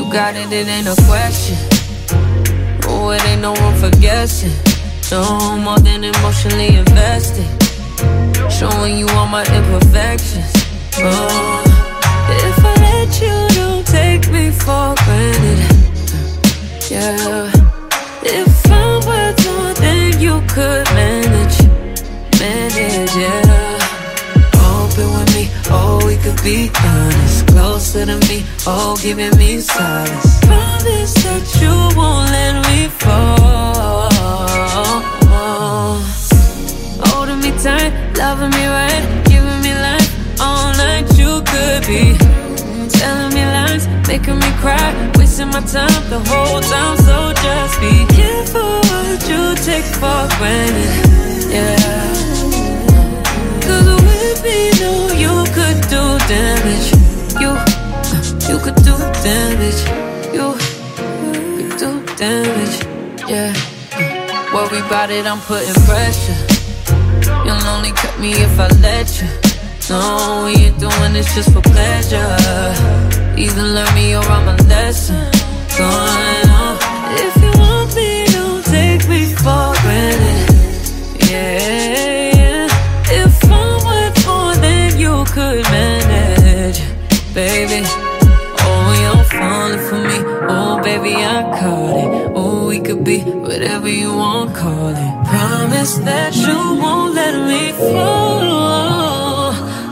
got it, it ain't a question. Oh, it ain't no room for guessing. No more than emotionally invested. Showing you all my imperfections. Oh, if I let you, don't take me for granted. Yeah, if I'm worth more than you could manage, yeah. Open with me, oh, we could be honest. Closer to me, oh, giving me solace. Promise that you won't let me fall. Holding me tight, loving me right, giving me life all night. You could be telling me lies, making me cry, wasting my time the whole time. So just be careful what you take for granted. Yeah, 'cause with me, no, you could do damage. You could do damage. You could do damage. Yeah. Worry about it, I'm putting pressure. You'll only cut me if I let you. No, we ain't doing this just for pleasure. Either learn me or I'm a lesson. Going on. If you want me, don't take me for granted. Yeah. If I'm worth more than you could manage, baby. Oh, you're falling for me. Oh, baby, I caught it. Oh, we could be whatever you want, call it. Promise that you won't let me fall.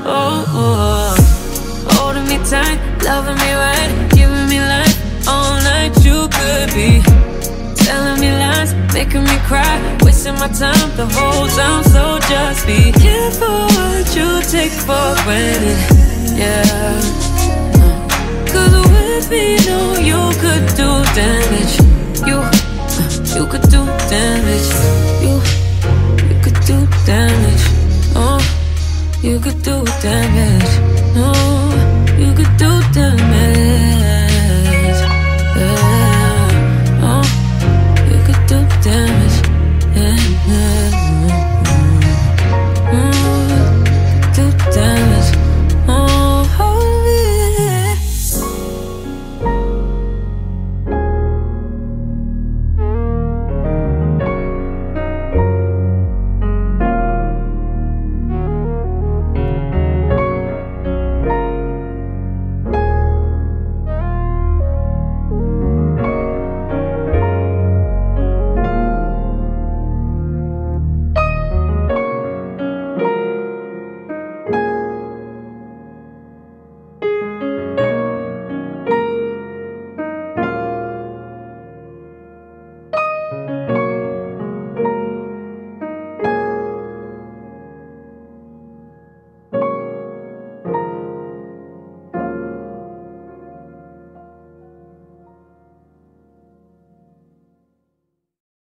Holding me tight, loving me right, giving me life all night. You could be telling me lies, making me cry, wasting my time the whole time. So just be careful what you take for granted. Yeah, 'cause with me, no, you could do damage. You could do damage. You could do damage. Oh, you could do damage. Oh, you could do damage.